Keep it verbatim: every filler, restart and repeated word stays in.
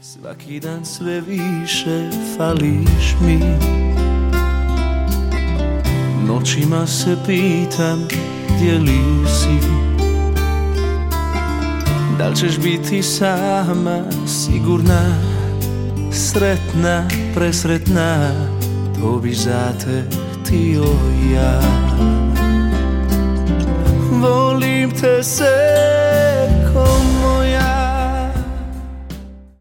Svaki dan sve više fališ mi. Noćima se pitam gdje li si. Da li ćeš biti sama, sigurna, sretna, presretna, to bi za te htio ja. Volim te se